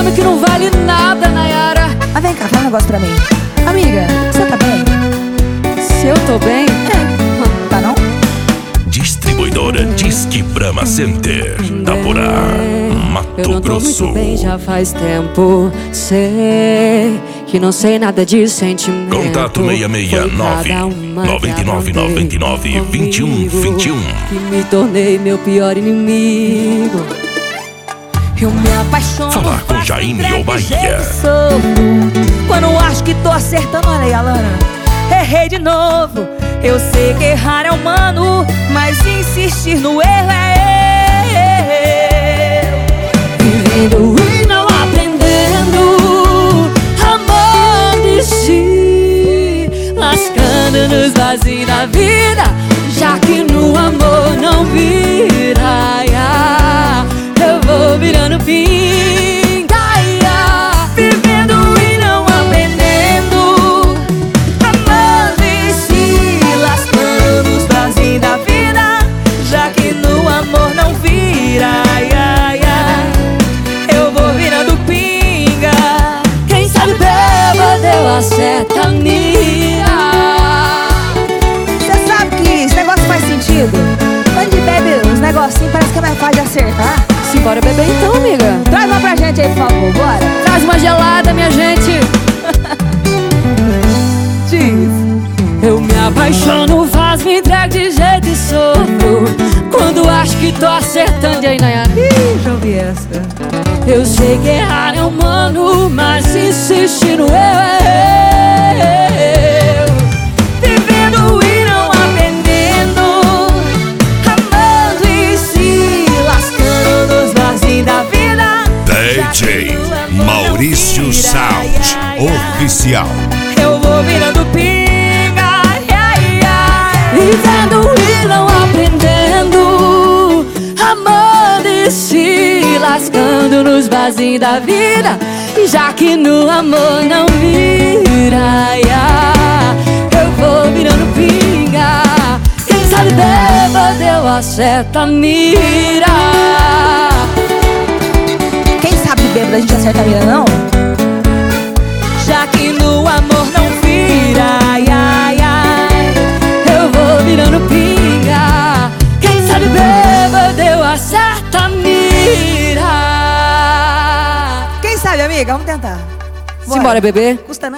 achando que não vale nada, Nayara. Mas vem cá, fala um negócio pra mim. Amiga, você tá bem? Se eu tô bem? Tá não? Distribuidora Disque Brahma Center, Itaporá, Eu não Mato tô Grosso. muito bem já faz tempo. Sei que não sei nada de sentimento. Contato 669 9999 2121. Que me tornei meu pior inimigo. Eu me apaixono. Falar com Jaime ou Bahia. Quando acho que tô acertando, olha aí, Alana. Errei de novo. Eu sei que errar é humano, mas insistir no erro é eu. Vivendo e não aprendendo, amando e se lascando nos vazios da vida, já que no amor não vira. Eu vou virando pinga. Vivendo e não aprendendo, amando e se lascando nos vazios da vida, já que no amor não vira. Eu vou virando pinga. Quem sabe bêbado eu acerto a minha. Você sabe que esse negócio faz sentido? Quando de bebe uns negocinhos, parece que é mais fácil de acertar. Simbora beber então, amiga. Traz uma pra gente aí, por favor, bora. Traz uma gelada, minha gente. Diz. Eu me apaixono, faz, me entrego de jeito e sofro quando acho que tô acertando. E aí, Nayara? Ih, já ouvi essa. Eu sei que errar é humano, mas insistir no eu é eu. Vivendo e não aprendendo, amando e se lascando nos vazios da vida. DJ Maurício Sound Oficial. Eu vou virando pinga. Vivendo e não aprendendo, amando e se lascando nos vazios da vida, já que no amor não vira. Eu vou virando pinga. Quem sabe bêbado eu acerto a mira. Quem sabe bêbado a gente acerta a mira, não? Já que no amor não vira. Eu vou virando pinga. Quem sabe bêbado eu acerto a mira. Quem sabe, amiga? Vamos tentar. Bora. Simbora, bebê. Custa